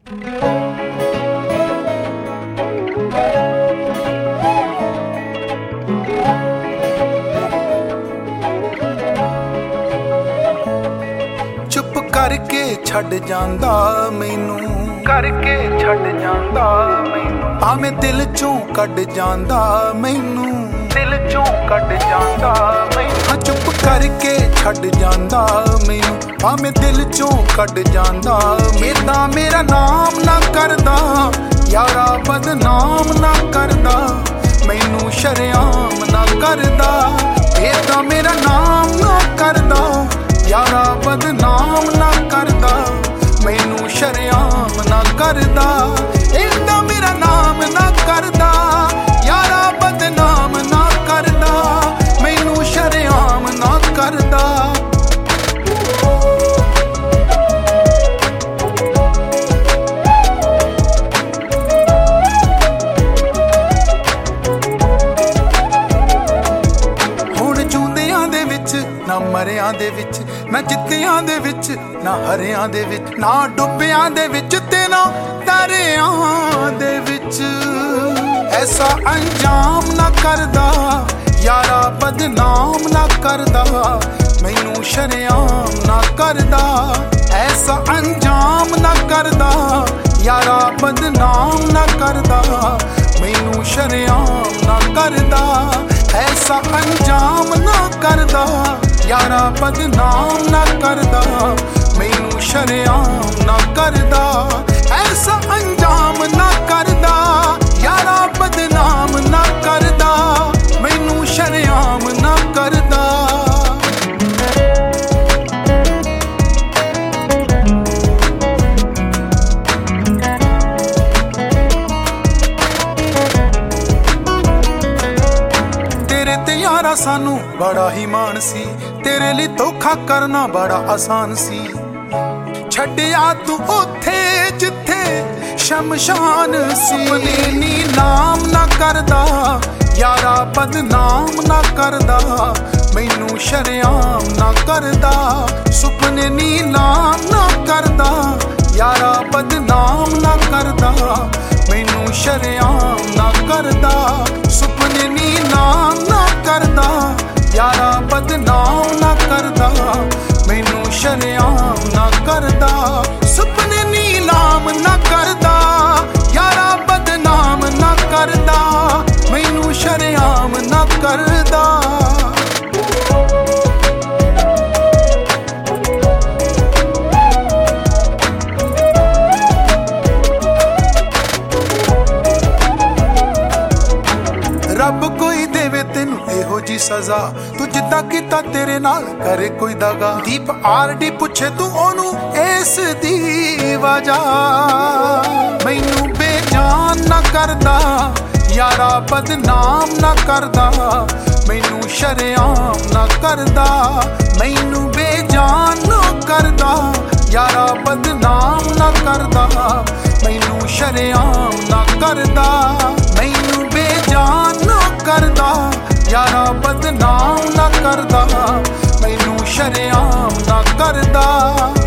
चुप करके छड़ जांदा मैनू, करके छड़ जांदा मैनू, भावें दिल चों कढ जांदा मैनू, दिल चों कढ जांदा मैनू। चुप करके छड़ जांदा मैनू, भावें दिल चों कढ जांदा। एदां मेरा नाम ना करदा यारा, बदनाम ना करदा, मैनू शरेआम ना करदा। एदां मेरा नाम ना करदा यारा, बदनाम ना करदा, मैनू शरेआम ना करदा। एदां मेरा नाम ना करदा यारा, बदनाम ना करदा, मैनू शरेआम ना करदा। हुण जूंदियां दे विच ना मरियां दे विच, ना जित्तियां दे विच ना हरियां दे विच, ना डुबियां दे विच ते ना तरियां दे विच। ऐसा अंजाम ना करदा यारा, बदनाम ना करदा, मैनू शरेआम ना करदा। ऐसा अंजाम ना करदा यारा, बदनाम ना करदा, मैनू शरेआम ना करदा। ऐसा अंजाम ना करदा यारा, बदनाम ना करदा, मैनू शरेआम ना करदा। ऐसा अंजाम ना करदा यारा, बदनाम ना करदा, मैनू शरेआम ना करदा। तेरे ते यारा सानू बड़ा ही मान सी, तेरे लिए धोखा करना बड़ा आसान सी। छड्डिया तू ओथे जिथे शमशान सी। नी नाम ना करदा यारा, बदनाम ना करदा, मैनू शरेआम ना करदा। सुपने नी नाम ना करदा यारा, बदनाम ना करदा, मैनू शरेआम ना करदा। सुपने नी नाम ना करदा यारा, बदनाम ना करदा, मैनू शरेआम ना करदा। सुपने नी नाम ना करदा यारा, बदनाम ना करदा, मैनू शरेआम ना करदा। रब कोई देवे तेनू एहो जी सजा, तू जिद्दां कीता तेरे नाल करे कोई दगा। दीप आरडी पुछे तू ओनू इस दी वजह, मैनू बेजान ना करदा यारा, बदनाम ना करदा, मैनू शरेआम ना करदा। मैनू बेजान ना करदा यारा, बदनाम ना करदा, मैनू शरेआम ना करदा। मैनू बेजान ना करदा यारा, बदनाम ना करदा, मैनू शरेआम ना करदा।